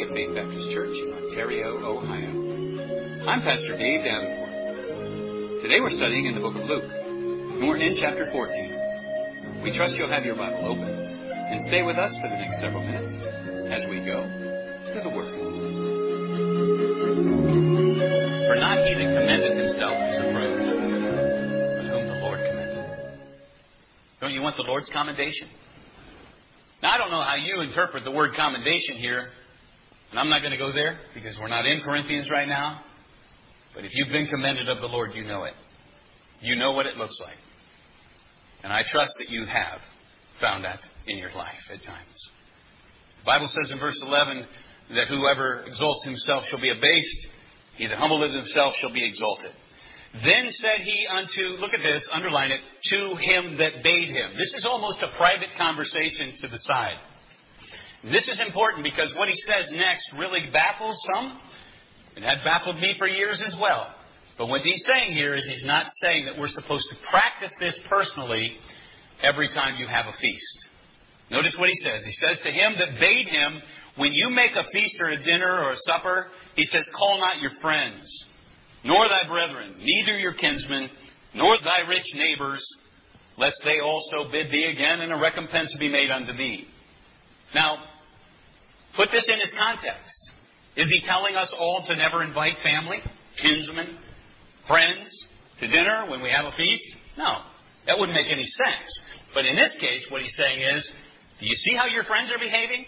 of Faith Baptist Church in Ontario, Ohio. I'm Pastor Dave Davenport. Today we're studying in the book of Luke, and we're in chapter 14. We trust you'll have your Bible open and stay with us for the next several minutes as we go to the Word. For not he that commendeth himself is approved, but whom the Lord commendeth. Don't you want the Lord's commendation? Now, I don't know how you interpret the word commendation here, and I'm not going to go there because we're not in Corinthians right now. But if you've been commended of the Lord, you know it. You know what it looks like. And I trust that you have found that in your life at times. The Bible says in verse 11 that whoever exalts himself shall be abased. He that humbleth himself shall be exalted. Then said he unto, look at this, underline it, to him that bade him. This is almost a private conversation to the side. This is important because what he says next really baffles some. It had baffled me for years as well. But what he's saying here is he's not saying that we're supposed to practice this personally every time you have a feast. Notice what he says. He says to him that bade him, when you make a feast or a dinner or a supper, he says, call not your friends, nor thy brethren, neither your kinsmen, nor thy rich neighbors, lest they also bid thee again, and a recompense be made unto thee. Now, put this in its context. Is he telling us all to never invite family, kinsmen, friends to dinner when we have a feast? No, that wouldn't make any sense. But in this case, what he's saying is, do you see how your friends are behaving?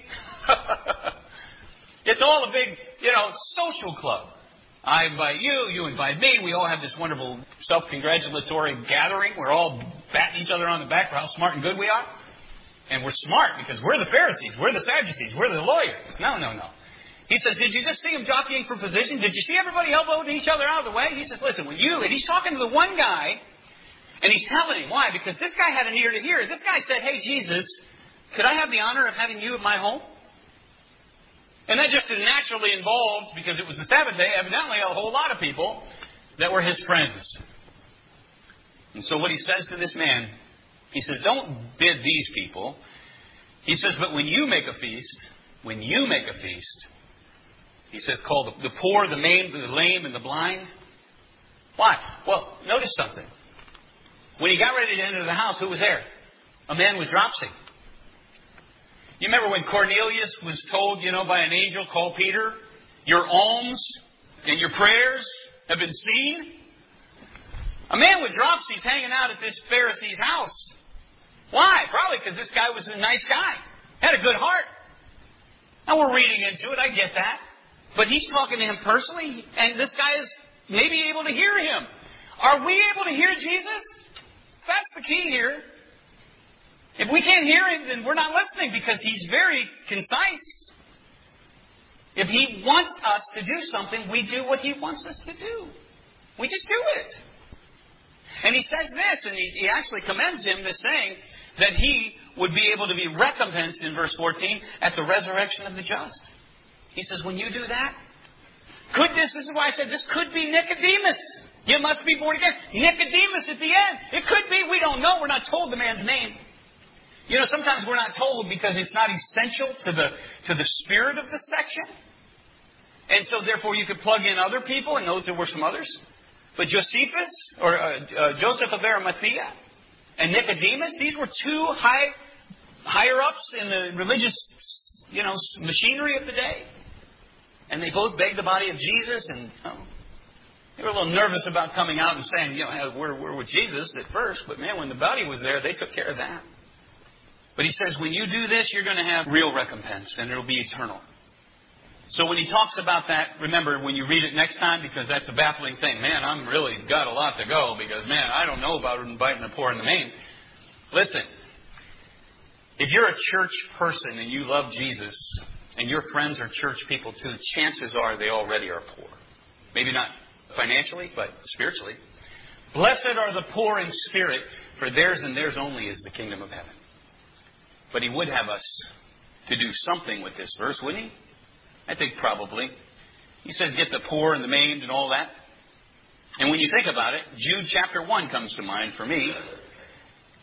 It's all a big, social club. I invite you, you invite me. We all have this wonderful self-congratulatory gathering. We're all patting each other on the back for how smart and good we are. And we're smart because we're the Pharisees, we're the Sadducees, we're the lawyers. No. He says, did you just see him jockeying for position? Did you see everybody elbowing each other out of the way? He says, listen, and he's talking to the one guy, and he's telling him, why? Because this guy had an ear to hear. This guy said, hey, Jesus, could I have the honor of having you at my home? And that just naturally involved, because it was the Sabbath day, evidently a whole lot of people that were his friends. And so what he says to this man, he says, don't bid these people. He says, but when you make a feast, he says, call the poor, the maimed, the lame, and the blind. Why? Well, notice something. When he got ready to enter the house, who was there? A man with dropsy. You remember when Cornelius was told, by an angel, call Peter, your alms and your prayers have been seen? A man with dropsy is hanging out at this Pharisee's house. Why? Probably because this guy was a nice guy. Had a good heart. Now we're reading into it, I get that. But he's talking to him personally, and this guy is maybe able to hear him. Are we able to hear Jesus? That's the key here. If we can't hear him, then we're not listening because he's very concise. If he wants us to do something, we do what he wants us to do. We just do it. And he says this, and he actually commends him, this saying that he would be able to be recompensed in verse 14 at the resurrection of the just. He says, when you do that, this is why I said this could be Nicodemus. You must be born again. Nicodemus at the end. It could be, we don't know. We're not told the man's name. Sometimes we're not told because it's not essential to the spirit of the section. And so therefore you could plug in other people and know that there were some others. But Josephus, or Joseph of Arimathea, and Nicodemus, these were two higher-ups in the religious, machinery of the day. And they both begged the body of Jesus, and they were a little nervous about coming out and saying, we're with Jesus at first. But man, when the body was there, they took care of that. But he says, when you do this, you're going to have real recompense, and it'll be eternal. So when he talks about that, remember, when you read it next time, because that's a baffling thing. Man, I'm really got a lot to go, because, man, I don't know about inviting the poor and the maimed. Listen, if you're a church person and you love Jesus, and your friends are church people too, chances are they already are poor. Maybe not financially, but spiritually. Blessed are the poor in spirit, for theirs and theirs only is the kingdom of heaven. But he would have us to do something with this verse, wouldn't he? I think probably. He says, get the poor and the maimed and all that. And when you think about it, Jude chapter 1 comes to mind for me.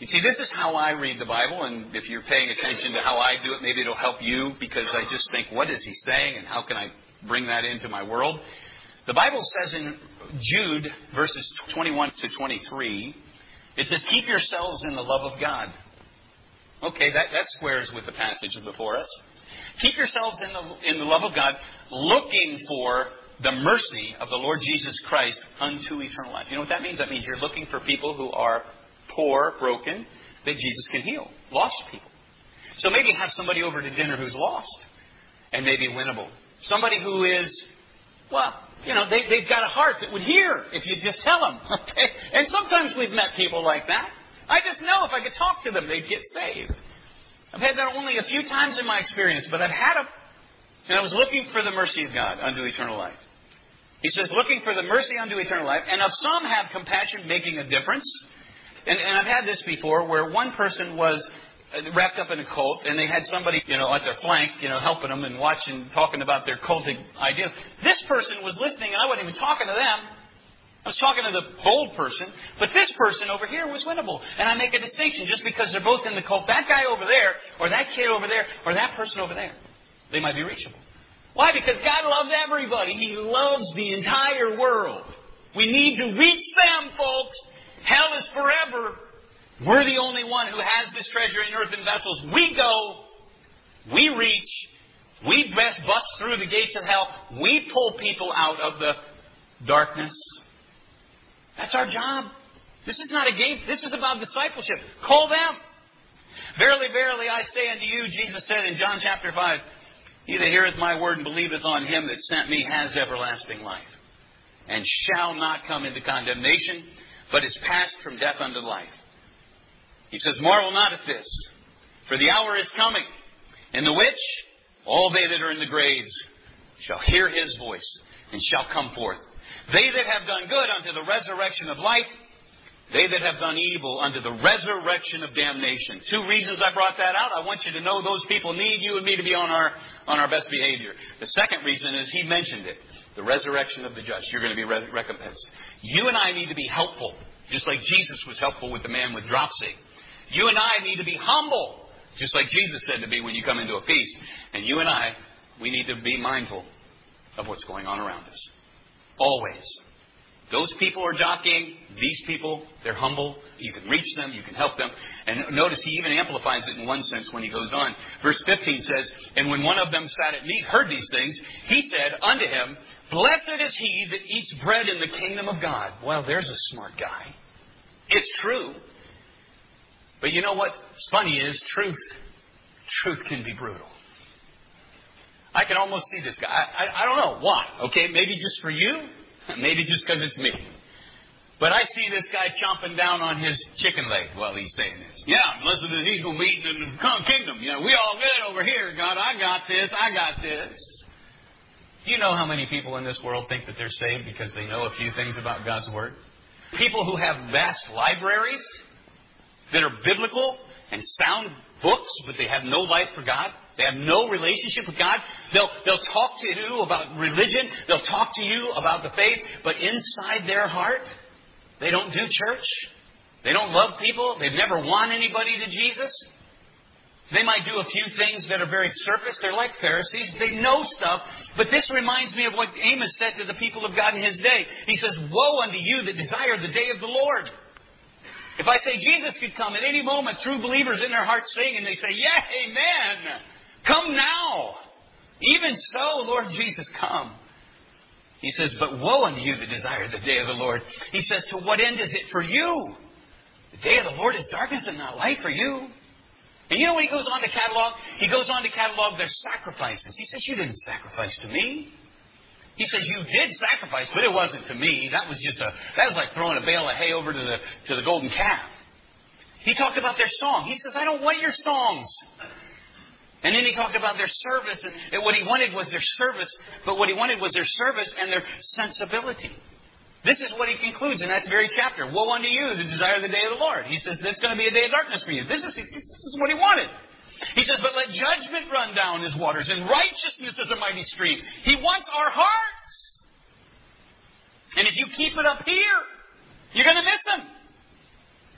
You see, this is how I read the Bible, and if you're paying attention to how I do it, maybe it'll help you, because I just think, what is he saying, and how can I bring that into my world? The Bible says in Jude, verses 21 to 23, it says, keep yourselves in the love of God. Okay, that squares with the passage before us. Keep yourselves in the love of God, looking for the mercy of the Lord Jesus Christ unto eternal life. You know what that means? That means you're looking for people who are poor, broken, that Jesus can heal. Lost people. So maybe have somebody over to dinner who's lost and maybe winnable. Somebody who is, well, you know, they've got a heart that would hear if you just tell them. Okay? And sometimes we've met people like that. I just know if I could talk to them, they'd get saved. I've had that only a few times in my experience, but I've had them. And I was looking for the mercy of God unto eternal life. He says, looking for the mercy unto eternal life. And of some have compassion, making a difference. And I've had this before, where one person was wrapped up in a cult, and they had somebody, you know, at their flank, you know, helping them and watching, talking about their cultic ideas. This person was listening, and I wasn't even talking to them. I was talking to the bold person, but this person over here was winnable. And I make a distinction just because they're both in the cult. That guy over there, or that kid over there, or that person over there, they might be reachable. Why? Because God loves everybody. He loves the entire world. We need to reach them, folks. Hell is forever. We're the only one who has this treasure in earthen vessels. We go. We reach. We bust through the gates of hell. We pull people out of the darkness. That's our job. This is not a game. This is about discipleship. Call them. Verily, verily, I say unto you, Jesus said in John chapter 5, he that heareth my word and believeth on him that sent me has everlasting life, and shall not come into condemnation, but is passed from death unto life. He says, marvel not at this, for the hour is coming, in the which all they that are in the graves shall hear his voice, and shall come forth. They that have done good unto the resurrection of life, they that have done evil unto the resurrection of damnation. 2 reasons I brought that out. I want you to know those people need you and me to be on our best behavior. The second reason is he mentioned it. The resurrection of the just. You're going to be recompensed. You and I need to be helpful, just like Jesus was helpful with the man with dropsy. You and I need to be humble, just like Jesus said to be when you come into a feast. And you and I, we need to be mindful of what's going on around us. Always. Those people are jockeying. These people, they're humble. You can reach them. You can help them. And notice he even amplifies it in one sense when he goes on. Verse 15 says, and when one of them sat at meat, heard these things, he said unto him, blessed is he that eats bread in the kingdom of God. Well, there's a smart guy. It's true. But you know what's funny is truth can be brutal. I can almost see this guy. I don't know why. Okay, maybe just for you. Maybe just because it's me. But I see this guy chomping down on his chicken leg while he's saying this. Yeah, blessed is he's going to be eating in the kingdom. You know, we all good over here, God. I got this. Do you know how many people in this world think that they're saved because they know a few things about God's Word? People who have vast libraries that are biblical and sound books, but they have no life for God. They have no relationship with God. They'll talk to you about religion. They'll talk to you about the faith. But inside their heart, they don't do church. They don't love people. They've never won anybody to Jesus. They might do a few things that are very surface. They're like Pharisees. They know stuff. But this reminds me of what Amos said to the people of God in his day. He says, woe unto you that desire the day of the Lord. If I say Jesus could come at any moment, true believers in their hearts sing, and they say, yeah, amen. Come now. Even so, Lord Jesus, come. He says, but woe unto you that desire the day of the Lord. He says, to what end is it for you? The day of the Lord is darkness and not light for you. And you know what he goes on to catalog? He goes on to catalog their sacrifices. He says, you didn't sacrifice to me. He says, you did sacrifice, but it wasn't to me. That was like throwing a bale of hay over to the golden calf. He talked about their song. He says, I don't want your songs. And then he talked about their service, and what he wanted was their service, but what he wanted was their service and their sensibility. This is what he concludes in that very chapter. Woe unto you that desire the day of the Lord. He says, there's going to be a day of darkness for you. This is what he wanted. He says, but let judgment run down his waters, and righteousness is a mighty stream. He wants our hearts. And if you keep it up here, you're going to miss him. We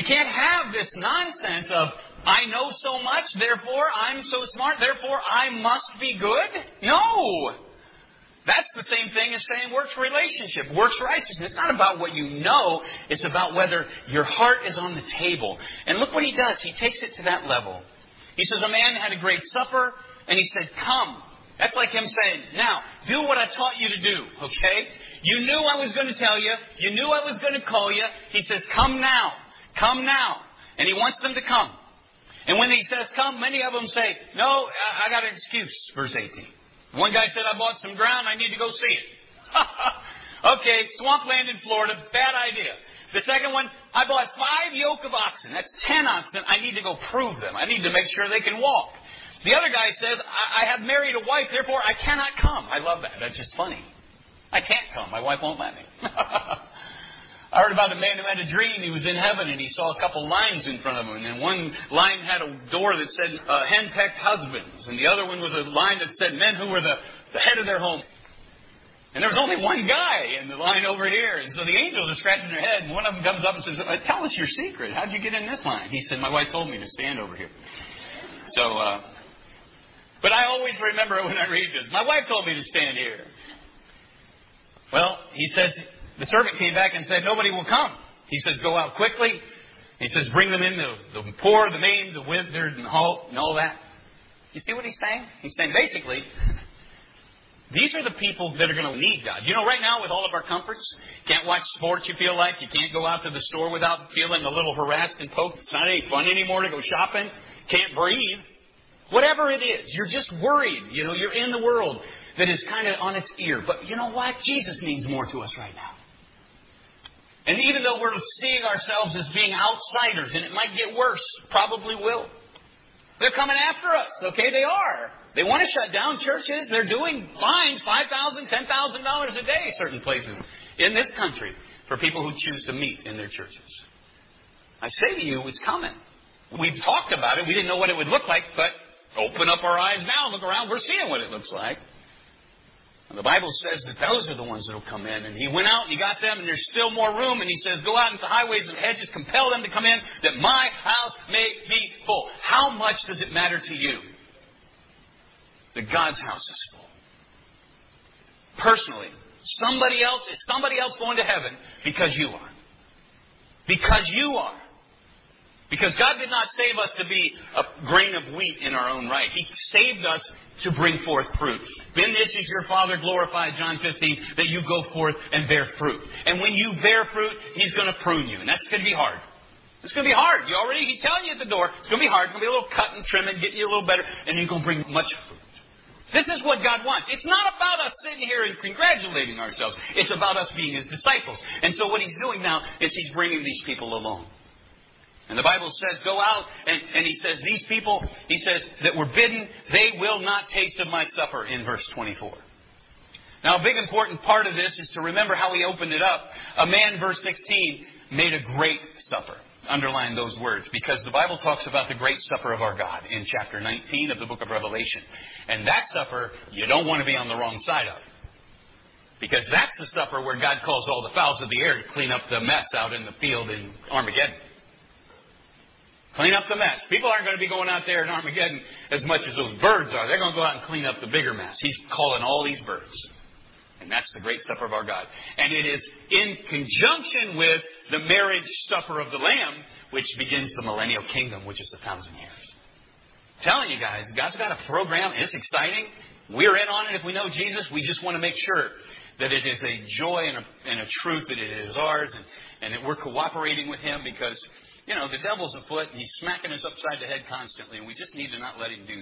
can't have this nonsense of, I know so much, therefore I'm so smart, therefore I must be good. No. That's the same thing as saying works relationship, works righteousness. It's not about what you know. It's about whether your heart is on the table. And look what he does. He takes it to that level. He says, a man had a great supper, and he said, come. That's like him saying, now, do what I taught you to do, okay? You knew I was going to tell you. You knew I was going to call you. He says, come now. Come now. And he wants them to come. And when he says come, many of them say, no, I got an excuse, verse 18. One guy said, I bought some ground, I need to go see it. Okay, swampland in Florida, bad idea. The second one, I bought 5 yoke of oxen. That's 10 oxen. I need to go prove them. I need to make sure they can walk. The other guy says, I have married a wife, therefore I cannot come. I love that. That's just funny. I can't come. My wife won't let me. I heard about a man who had a dream. He was in heaven and he saw a couple lines in front of him. And one line had a door that said henpecked husbands. And the other one was a line that said men who were the head of their home. And there was only one guy in the line over here. And so the angels are scratching their head. And one of them comes up and says, tell us your secret. How'd you get in this line? He said, my wife told me to stand over here. So, but I always remember it when I read this. My wife told me to stand here. Well, he says, the servant came back and said, nobody will come. He says, go out quickly. He says, bring them in, the poor, the maimed, the withered, and all that. You see what he's saying? He's saying, basically, these are the people that are going to need God. You know, right now with all of our comforts, can't watch sports you feel like. You can't go out to the store without feeling a little harassed and poked. It's not any fun anymore to go shopping. Can't breathe. Whatever it is, you're just worried. You know, you're in the world that is kind of on its ear. But you know what? Jesus means more to us right now. And even though we're seeing ourselves as being outsiders, and it might get worse, probably will. They're coming after us, okay? They are. They want to shut down churches. They're doing fines, $5,000, $10,000 a day, certain places in this country, for people who choose to meet in their churches. I say to you, it's coming. We've talked about it. We didn't know what it would look like, but open up our eyes now, look around, we're seeing what it looks like. And the Bible says that those are the ones that will come in. And he went out and he got them, and there's still more room. And he says, go out into the highways and hedges, compel them to come in, that my house may be full. How much does it matter to you that God's house is full? Personally, is somebody else going to heaven because you are? Because you are. Because God did not save us to be a grain of wheat in our own right. He saved us to bring forth fruit. In this is your Father glorified, John 15, that you go forth and bear fruit. And when you bear fruit, He's going to prune you. And that's going to be hard. It's going to be hard. He's telling you at the door, it's going to be hard. It's going to be a little cut and trim and get you a little better. And you're going to bring much fruit. This is what God wants. It's not about us sitting here and congratulating ourselves. It's about us being His disciples. And so what He's doing now is He's bringing these people along. And the Bible says, go out, and He says, these people, He says, that were bidden, they will not taste of my supper, in verse 24. Now, a big important part of this is to remember how He opened it up. A man, verse 16, made a great supper. Underline those words, because the Bible talks about the great supper of our God in chapter 19 of the book of Revelation. And that supper, you don't want to be on the wrong side of. Because that's the supper where God calls all the fowls of the air to clean up the mess out in the field in Armageddon. Clean up the mess. People aren't going to be going out there in Armageddon as much as those birds are. They're going to go out and clean up the bigger mess. He's calling all these birds. And that's the great supper of our God. And it is in conjunction with the marriage supper of the Lamb, which begins the millennial kingdom, which is 1,000 years. I'm telling you guys, God's got a program. It's exciting. We're in on it. If we know Jesus, we just want to make sure that it is a joy and a truth that it is ours, and that we're cooperating with Him, because you know, the devil's afoot, and he's smacking us upside the head constantly, and we just need to not let him do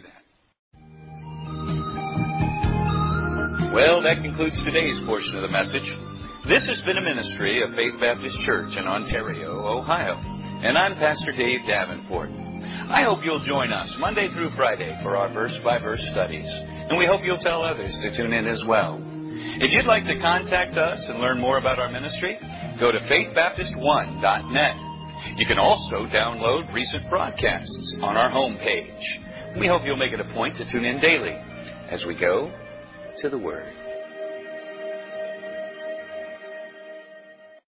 that. Well, that concludes today's portion of the message. This has been a ministry of Faith Baptist Church in Ontario, Ohio, and I'm Pastor Dave Davenport. I hope you'll join us Monday through Friday for our verse-by-verse studies, and we hope you'll tell others to tune in as well. If you'd like to contact us and learn more about our ministry, go to faithbaptist1.net. You can also download recent broadcasts on our homepage. We hope you'll make it a point to tune in daily as we go to the Word.